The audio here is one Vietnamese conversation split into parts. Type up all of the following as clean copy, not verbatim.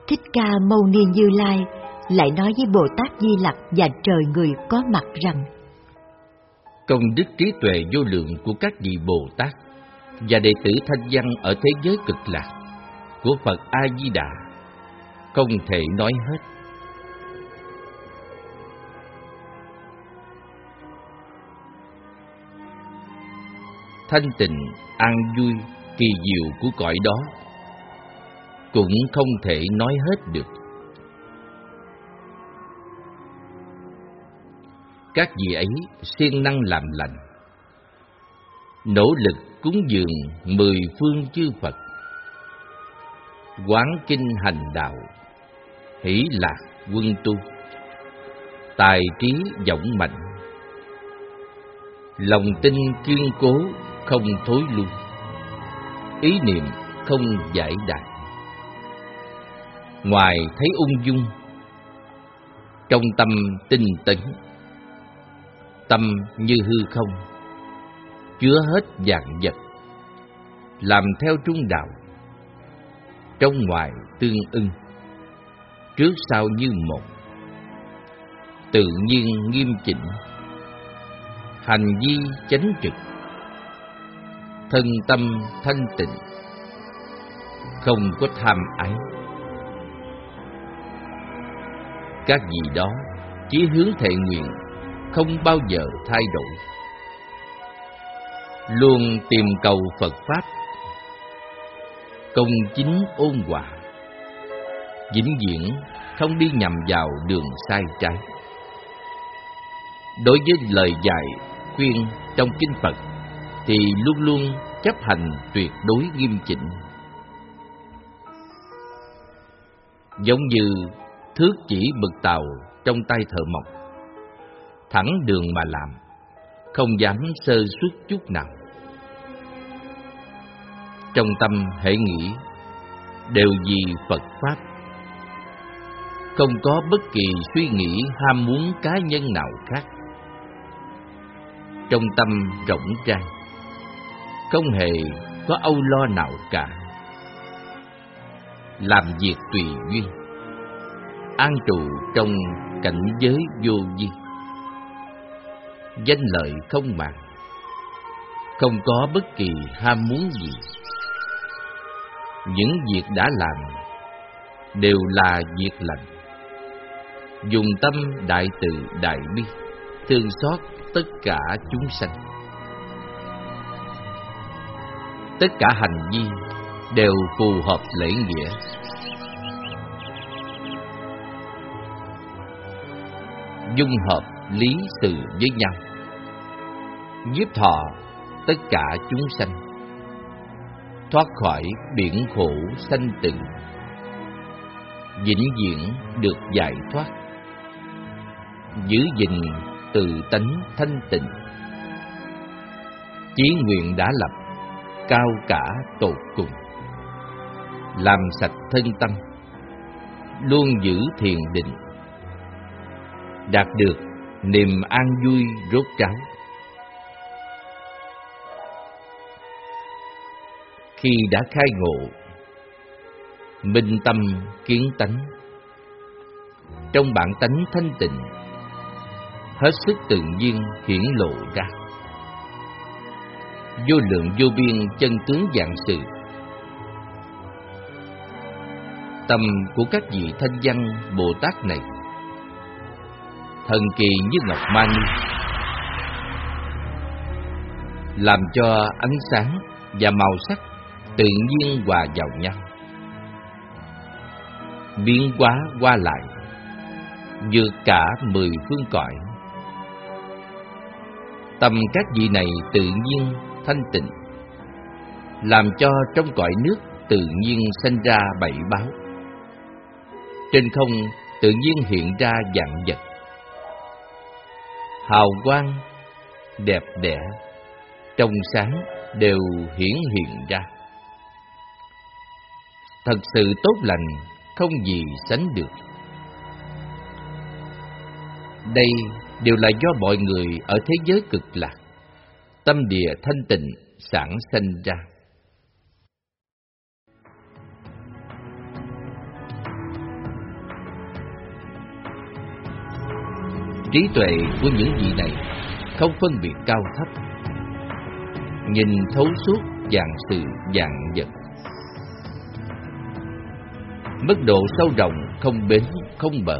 Thích Ca Mâu Ni Như Lai lại nói với Bồ Tát Di Lặc và trời người có mặt rằng: công đức trí tuệ vô lượng của các vị Bồ Tát và đệ tử thanh văn ở thế giới cực lạc của Phật A Di Đà không thể nói hết. Thanh tịnh, an vui, kỳ diệu của cõi đó cũng không thể nói hết được. Các vị ấy siêng năng làm lành, nỗ lực cúng dường 10 phương chư Phật, quán kinh hành đạo, hỷ lạc quân tu, tài trí vọng mạnh, lòng tin kiên cố không thối lui, ý niệm không giải đại. Ngoài thấy ung dung, trong tâm tinh tấn, tâm như hư không, chứa hết vạn vật, làm theo trung đạo, trong ngoài tương ưng, trước sau như một, tự nhiên nghiêm chỉnh, hành vi chánh trực, thân tâm thanh tịnh, không có tham ái. Các vị đó chí hướng thệ nguyện, không bao giờ thay đổi, luôn tìm cầu Phật Pháp, công chính ôn hòa, vĩnh viễn không đi nhầm vào đường sai trái. Đối với lời dạy khuyên trong kinh Phật thì luôn luôn chấp hành tuyệt đối nghiêm chỉnh, giống như thước chỉ bực tàu trong tay thợ mộc, thẳng đường mà làm, không dám sơ suất chút nào. Trong tâm hễ nghĩ đều vì Phật Pháp, không có bất kỳ suy nghĩ ham muốn cá nhân nào khác. Trong tâm rộng rãi, không hề có âu lo nào cả, làm việc tùy duyên, an trụ trong cảnh giới vô vi, danh lợi không màng, không có bất kỳ ham muốn gì. Những việc đã làm đều là việc lành, dùng tâm đại từ đại bi, thương xót tất cả chúng sanh. Tất cả hành vi đều phù hợp lễ nghĩa, dung hợp lý sự với nhau, giúp thọ tất cả chúng sanh, thoát khỏi biển khổ sanh tử, vĩnh viễn được giải thoát, giữ gìn tự tánh thanh tịnh. Chí nguyện đã lập cao cả tột cùng, làm sạch thân tâm, luôn giữ thiền định, đạt được niềm an vui rốt ráo. Khi đã khai ngộ, minh tâm kiến tánh, trong bản tánh thanh tịnh, hết sức tự nhiên hiển lộ ra vô lượng vô biên chân tướng vạn sự. Tâm của các vị thanh văn Bồ Tát này thần kỳ như ngọc mani, làm cho ánh sáng và màu sắc tự nhiên hòa vào nhau, biến hóa qua lại, vượt cả 10 phương cõi. Tâm các vị này tự nhiên thanh tịnh, làm cho trong cõi nước tự nhiên sinh ra bảy báo, trên không tự nhiên hiện ra vạn vật, hào quang đẹp đẽ trong sáng đều hiển hiện ra. Thật sự tốt lành không gì sánh được. Đây đều là do mọi người ở thế giới cực lạc, tâm địa thanh tịnh sản sinh ra. Trí tuệ của những vị này không phân biệt cao thấp, nhìn thấu suốt vạn sự vạn vật. Mức độ sâu rộng không bến không bờ.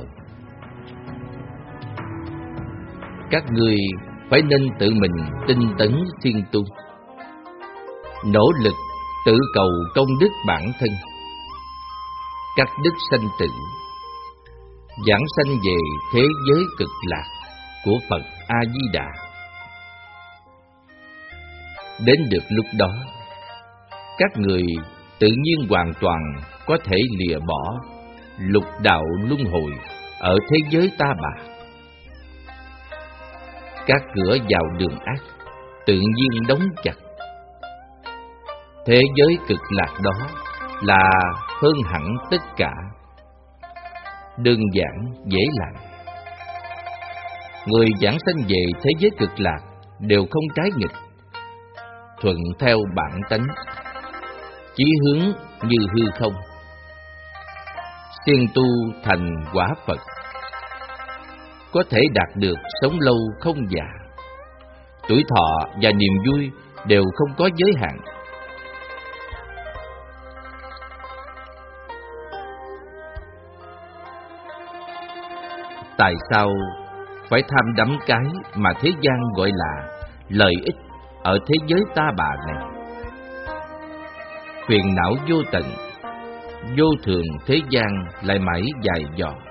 Các ngươi phải nên tự mình tinh tấn siêng tu, nỗ lực tự cầu công đức bản thân, các đức sanh tử, giảng sanh về thế giới cực lạc của Phật A Di Đà. Đến được lúc đó, các người tự nhiên hoàn toàn có thể lìa bỏ lục đạo luân hồi ở thế giới ta bà. Các cửa vào đường ác tự nhiên đóng chặt. Thế giới cực lạc đó là hơn hẳn tất cả, đơn giản dễ làm. Người giảng sanh về thế giới cực lạc đều không trái nghịch, thuận theo bản tánh, chí hướng như hư không, siêng tu thành quả Phật, có thể đạt được sống lâu không già. Tuổi thọ và niềm vui đều không có giới hạn. Tại sao phải tham đắm cái mà thế gian gọi là lợi ích ở thế giới ta bà này? Phiền não vô tận, vô thường thế gian lại mãi dài dò.